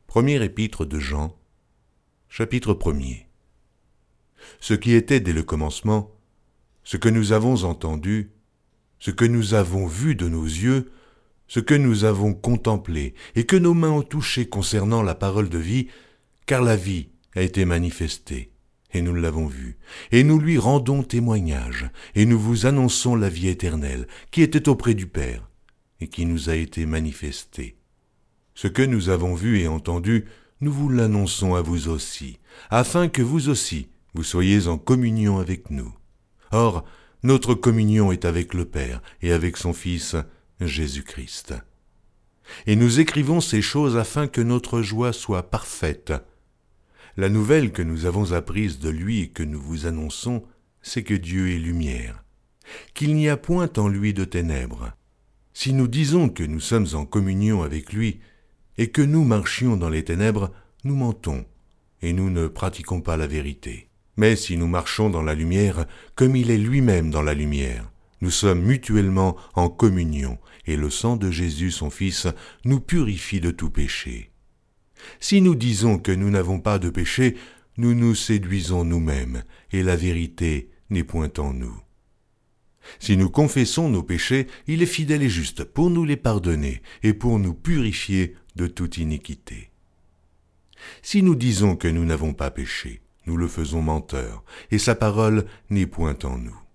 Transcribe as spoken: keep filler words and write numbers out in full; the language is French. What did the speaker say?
Premier épître de Jean, chapitre premier. Ce qui était dès le commencement, ce que nous avons entendu, ce que nous avons vu de nos yeux, ce que nous avons contemplé et que nos mains ont touché concernant la parole de vie, car la vie a été manifestée, et nous l'avons vue, et nous lui rendons témoignage, et nous vous annonçons la vie éternelle, qui était auprès du Père, et qui nous a été manifestée. Ce que nous avons vu et entendu, nous vous l'annonçons à vous aussi, afin que vous aussi, vous soyez en communion avec nous. Or, notre communion est avec le Père et avec son Fils, Jésus-Christ. Et nous écrivons ces choses afin que notre joie soit parfaite. La nouvelle que nous avons apprise de lui et que nous vous annonçons, c'est que Dieu est lumière, qu'il n'y a point en lui de ténèbres. Si nous disons que nous sommes en communion avec lui et que nous marchions dans les ténèbres, nous mentons et nous ne pratiquons pas la vérité. Mais si nous marchons dans la lumière, comme il est lui-même dans la lumière, nous sommes mutuellement en communion, et le sang de Jésus, son Fils, nous purifie de tout péché. Si nous disons que nous n'avons pas de péché, nous nous séduisons nous-mêmes, et la vérité n'est point en nous. Si nous confessons nos péchés, il est fidèle et juste pour nous les pardonner et pour nous purifier de toute iniquité. Si nous disons que nous n'avons pas péché, nous le faisons menteur, et sa parole n'est point en nous.